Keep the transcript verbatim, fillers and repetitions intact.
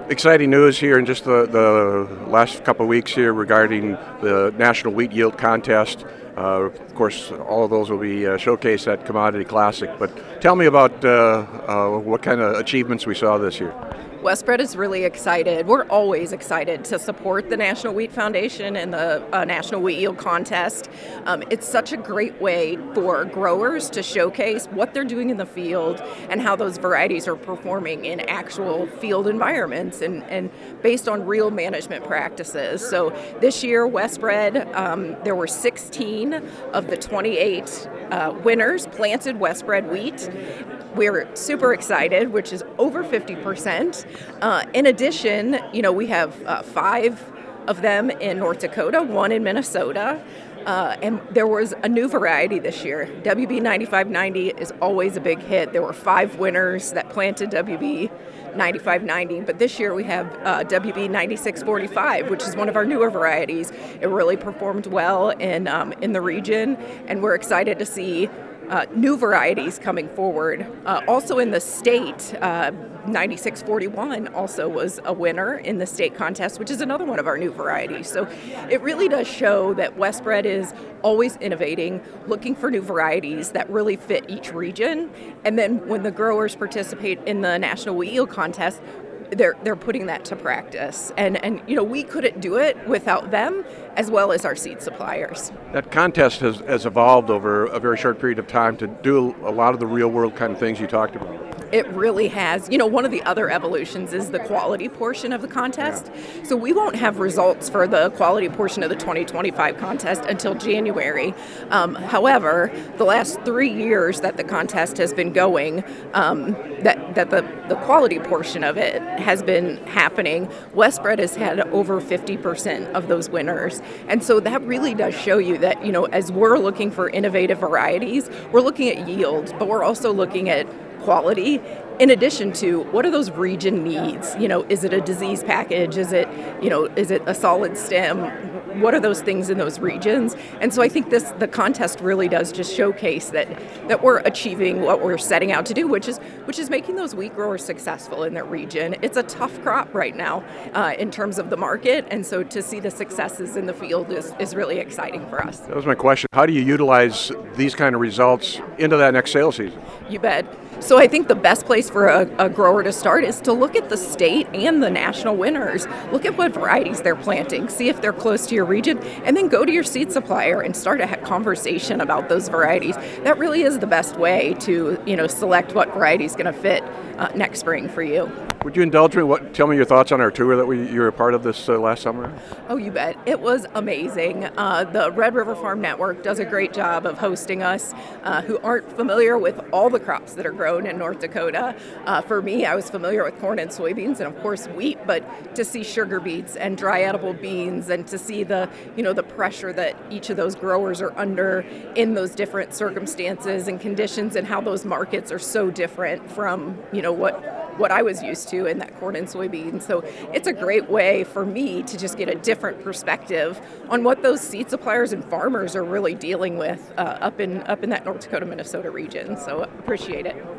exciting news here in just the, the last couple of weeks here regarding the National Wheat Yield Contest. Uh, of course, all of those will be uh, showcased at Commodity Classic, but tell me about uh, uh, what kind of achievements we saw this year. Westbred is really excited. We're always excited to support the National Wheat Foundation and the uh, National Wheat Yield Contest. Um, it's such a great way for growers to showcase what they're doing in the field and how those varieties are performing in actual field environments and, and based on real management practices. So this year, Westbred, um, there were sixteen of the twenty-eight uh, winners planted Westbred wheat. We're super excited, which is over fifty percent. Uh, in addition, you know, we have uh, five of them in North Dakota, one in Minnesota, uh, and there was a new variety this year. W B ninety-five ninety is always a big hit. There were five winners that planted W B ninety-five ninety, but this year we have uh, W B ninety-six forty-five, which is one of our newer varieties. It really performed well in um, in the region, and we're excited to see Uh, new varieties coming forward. Uh, also in the state, uh, ninety-six forty-one also was a winner in the state contest, which is another one of our new varieties. So it really does show that Westbred is always innovating, looking for new varieties that really fit each region. And then when the growers participate in the National Wheat Yield Contest, they're they're putting that to practice. And, and you know, we couldn't do it without them, as well as our seed suppliers. That contest has, has evolved over a very short period of time to do a lot of the real world kind of things you talked about. It really has. You know, one of the other evolutions is the quality portion of the contest. Yeah. So we won't have results for the quality portion of the twenty twenty-five contest until January. Um, however, the last three years that the contest has been going, um, that, that the, the quality portion of it has been happening, Westbred has had over fifty percent of those winners. And so that really does show you that, you know, as we're looking for innovative varieties, we're looking at yield, but we're also looking at quality, in addition to what are those region needs? You know, is it a disease package? Is it, you know, is it a solid stem? What are those things in those regions? And so I think this the contest really does just showcase that that we're achieving what we're setting out to do, which is which is making those wheat growers successful in their region. It's a tough crop right now uh, in terms of the market, and so to see the successes in the field is, is really exciting for us. That was my question. How do you utilize these kind of results into that next sales season? You bet. So I think the best place for a, a grower to start is to look at the state and the national winners. Look at what varieties they're planting. See if they're close to your region, and then go to your seed supplier and start a conversation about those varieties. That really is the best way to, you know, select what variety is going to fit uh, next spring for you. Would you indulge me? What? Tell me your thoughts on our tour that we, you were a part of this uh, last summer. Oh, you bet. It was amazing. Uh, the Red River Farm Network does a great job of hosting us uh, who aren't familiar with all the crops that are grown in North Dakota. Uh, for me, I was familiar with corn and soybeans and, of course, wheat, but to see sugar beets and dry edible beans and to see the, you know, the pressure that each of those growers are under in those different circumstances and conditions and how those markets are so different from, you know, what what I was used to in that corn and soybeans. So it's a great way for me to just get a different perspective on what those seed suppliers and farmers are really dealing with uh, up in up in that North Dakota, Minnesota region. So appreciate it.